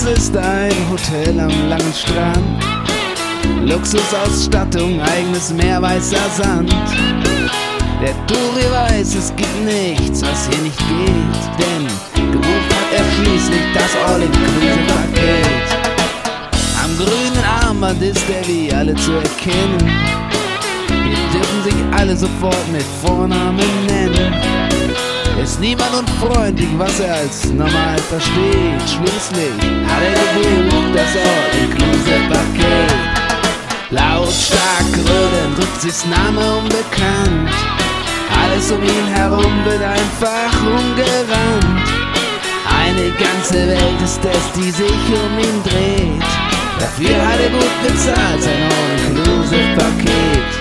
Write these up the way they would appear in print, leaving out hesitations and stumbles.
Es ist ein Hotel am langen Strand, Luxusausstattung, eigenes Meer, weißer Sand. Der Touri weiß, es gibt nichts, was hier nicht geht, denn gebucht hat er schließlich das All-Inclusive-Paket. Am grünen Armband ist er wie alle zu erkennen. Hier dürfen sich alle sofort mit Vornamen nennen. Ist niemand unfreundlich, was er als normal versteht. Schließlich hat er gebucht das All-Inclusive-Paket. Lautstark grölen, Rücksichtsnahme unbekannt. Alles um ihn herum wird einfach umgerannt. Eine ganze Welt ist es, die sich um ihn dreht. Dafür hat er gut bezahlt, sein All-Inclusive-Paket.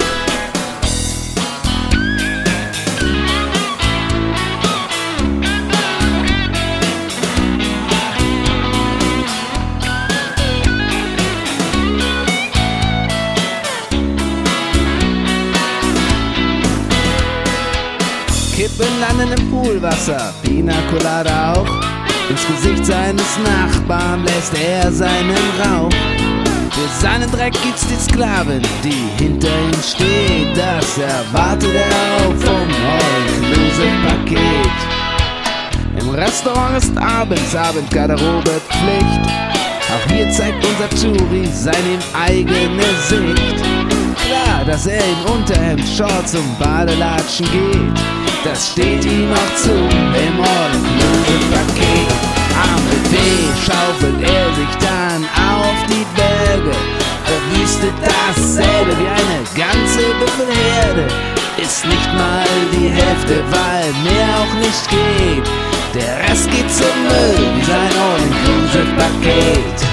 Kippen landen im Poolwasser, Pina Colada auch. Ins Gesicht seines Nachbarn lässt er seinen Rauch. Für seinen Dreck gibt's die Sklavin, die hinter ihm steht. Das erwartet er auch vom All-Inclusive-Paket. Im Restaurant ist abends Abendgarderobe Pflicht. Auch hier zeigt unser Touri seine eigene Sicht. Klar, dass er in Unterhemd, Shorts und Badelatschen geht, das steht ihm auch zu im All-Inclusive-Paket. Am Buffet schaufelt er sich dann auf die Berge, verwüstet dasselbe wie eine ganze Büffelherde. Ist nicht mal die Hälfte, weil mehr auch nicht geht. Der Rest geht zum Müll wie sein All-Inclusive-Paket.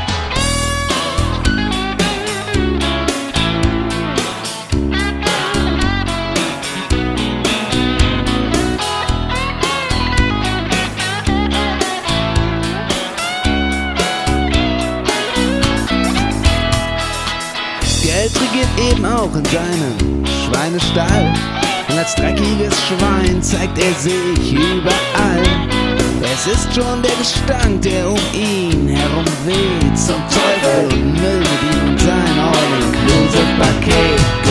Geld regiert eben auch in seinem Schweinestall. Und als dreckiges Schwein zeigt er sich überall. Es ist schon der Gestank, der um ihn herum weht. Zum Teufel und Müll mit ihm und sein All-Inclusive-Paket.